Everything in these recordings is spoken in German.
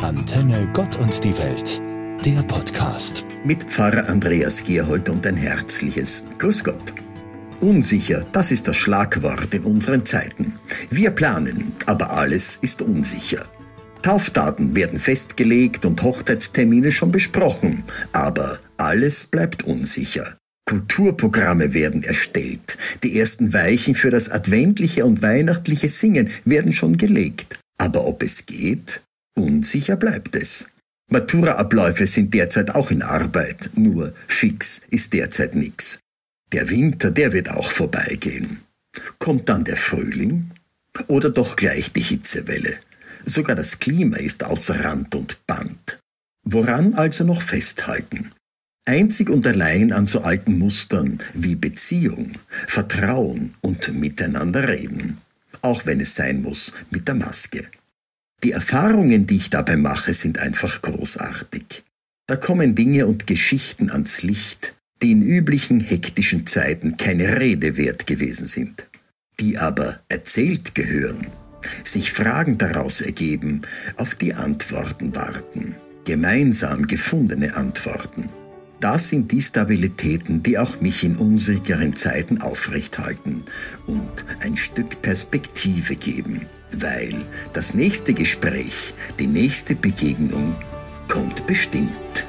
Antenne Gott und die Welt, der Podcast. Mit Pfarrer Andreas Gerhold und ein herzliches Grüß Gott. Unsicher, das ist das Schlagwort in unseren Zeiten. Wir planen, aber alles ist unsicher. Taufdaten werden festgelegt und Hochzeitstermine schon besprochen, aber alles bleibt unsicher. Kulturprogramme werden erstellt, die ersten Weichen für das adventliche und weihnachtliche Singen werden schon gelegt. Aber ob es geht? Unsicher bleibt es. Maturaabläufe sind derzeit auch in Arbeit, nur fix ist derzeit nix. Der Winter, der wird auch vorbeigehen. Kommt dann der Frühling? Oder doch gleich die Hitzewelle? Sogar das Klima ist außer Rand und Band. Woran also noch festhalten? Einzig und allein an so alten Mustern wie Beziehung, Vertrauen und miteinander reden. Auch wenn es sein muss mit der Maske. Die Erfahrungen, die ich dabei mache, sind einfach großartig. Da kommen Dinge und Geschichten ans Licht, die in üblichen hektischen Zeiten keine Rede wert gewesen sind. Die aber erzählt gehören, sich Fragen daraus ergeben, auf die Antworten warten. Gemeinsam gefundene Antworten. Das sind die Stabilitäten, die auch mich in unsicheren Zeiten aufrechthalten und ein Stück Perspektive geben, weil das nächste Gespräch, die nächste Begegnung kommt bestimmt.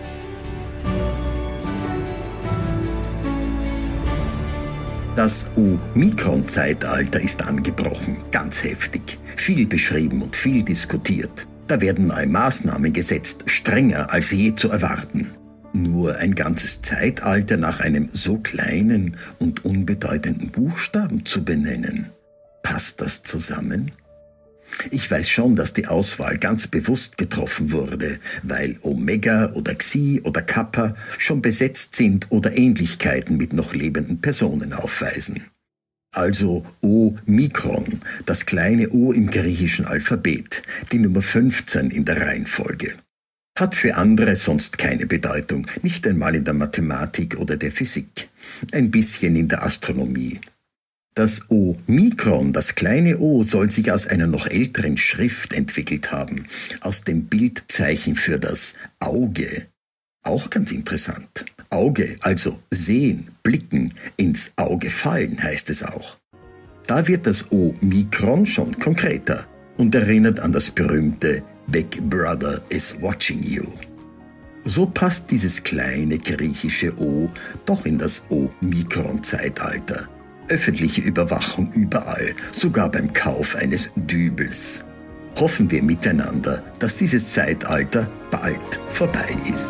Das Omikron-Zeitalter ist angebrochen, ganz heftig, viel beschrieben und viel diskutiert. Da werden neue Maßnahmen gesetzt, strenger als je zu erwarten. Nur ein ganzes Zeitalter nach einem so kleinen und unbedeutenden Buchstaben zu benennen. Passt das zusammen? Ich weiß schon, dass die Auswahl ganz bewusst getroffen wurde, weil Omega oder Xi oder Kappa schon besetzt sind oder Ähnlichkeiten mit noch lebenden Personen aufweisen. Also Omikron, das kleine O im griechischen Alphabet, die Nummer 15 in der Reihenfolge. Hat für andere sonst keine Bedeutung, nicht einmal in der Mathematik oder der Physik, ein bisschen in der Astronomie. Das Omikron, das kleine O, soll sich aus einer noch älteren Schrift entwickelt haben, aus dem Bildzeichen für das Auge. Auch ganz interessant. Auge, also sehen, blicken, ins Auge fallen, heißt es auch. Da wird das Omikron schon konkreter und erinnert an das berühmte Big Brother is watching you. So passt dieses kleine griechische O doch in das Omikron-Zeitalter. Öffentliche Überwachung überall, sogar beim Kauf eines Dübels. Hoffen wir miteinander, dass dieses Zeitalter bald vorbei ist.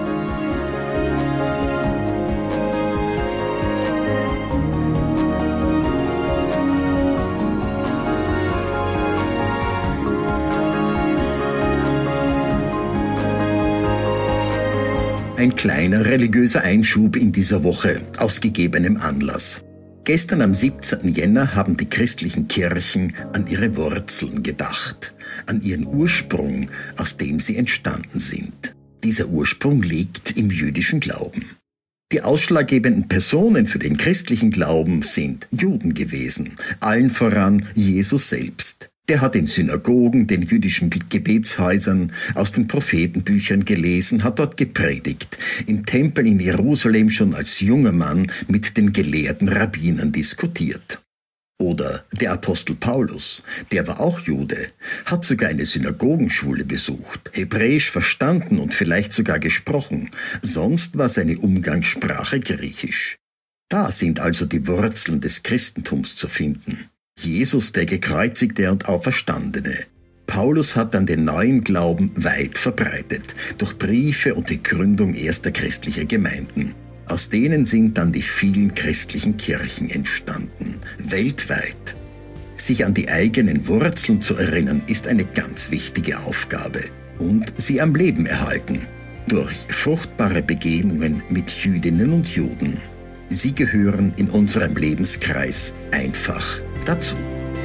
Ein kleiner religiöser Einschub in dieser Woche, aus gegebenem Anlass. Gestern am 17. Jänner haben die christlichen Kirchen an ihre Wurzeln gedacht, an ihren Ursprung, aus dem sie entstanden sind. Dieser Ursprung liegt im jüdischen Glauben. Die ausschlaggebenden Personen für den christlichen Glauben sind Juden gewesen, allen voran Jesus selbst. Der hat in Synagogen, den jüdischen Gebetshäusern, aus den Prophetenbüchern gelesen, hat dort gepredigt, im Tempel in Jerusalem schon als junger Mann mit den gelehrten Rabbinern diskutiert. Oder der Apostel Paulus, der war auch Jude, hat sogar eine Synagogenschule besucht, Hebräisch verstanden und vielleicht sogar gesprochen, sonst war seine Umgangssprache Griechisch. Da sind also die Wurzeln des Christentums zu finden. Jesus, der Gekreuzigte und Auferstandene. Paulus hat dann den neuen Glauben weit verbreitet, durch Briefe und die Gründung erster christlicher Gemeinden. Aus denen sind dann die vielen christlichen Kirchen entstanden, weltweit. Sich an die eigenen Wurzeln zu erinnern, ist eine ganz wichtige Aufgabe. Und sie am Leben erhalten, durch fruchtbare Begegnungen mit Jüdinnen und Juden. Sie gehören in unserem Lebenskreis einfach dazu.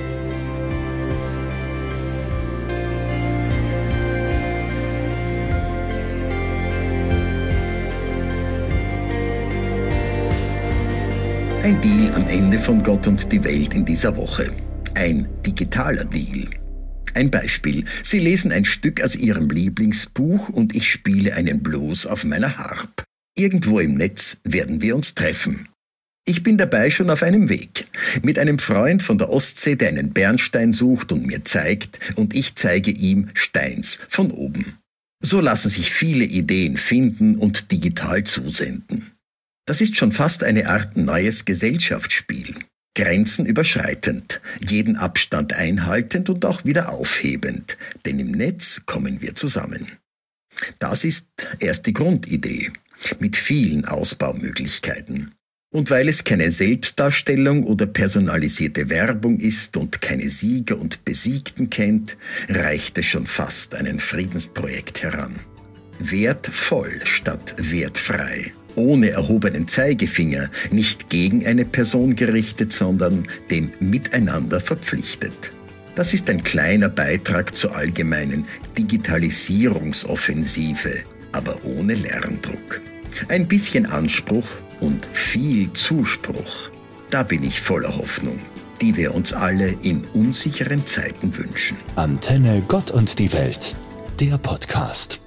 Ein Deal am Ende von Gott und die Welt in dieser Woche. Ein digitaler Deal. Ein Beispiel. Sie lesen ein Stück aus Ihrem Lieblingsbuch und ich spiele einen Blues auf meiner Harp. Irgendwo im Netz werden wir uns treffen. Ich bin dabei schon auf einem Weg. Mit einem Freund von der Ostsee, der einen Bernstein sucht und mir zeigt, und ich zeige ihm Steins von oben. So lassen sich viele Ideen finden und digital zusenden. Das ist schon fast eine Art neues Gesellschaftsspiel. Grenzen überschreitend, jeden Abstand einhaltend und auch wieder aufhebend, denn im Netz kommen wir zusammen. Das ist erst die Grundidee, mit vielen Ausbaumöglichkeiten. Und weil es keine Selbstdarstellung oder personalisierte Werbung ist und keine Sieger und Besiegten kennt, reicht es schon fast an ein Friedensprojekt heran. Wertvoll statt wertfrei. Ohne erhobenen Zeigefinger, nicht gegen eine Person gerichtet, sondern dem Miteinander verpflichtet. Das ist ein kleiner Beitrag zur allgemeinen Digitalisierungsoffensive, aber ohne Lerndruck. Ein bisschen Anspruch und viel Zuspruch. Da bin ich voller Hoffnung, die wir uns alle in unsicheren Zeiten wünschen. Antenne Gott und die Welt, der Podcast.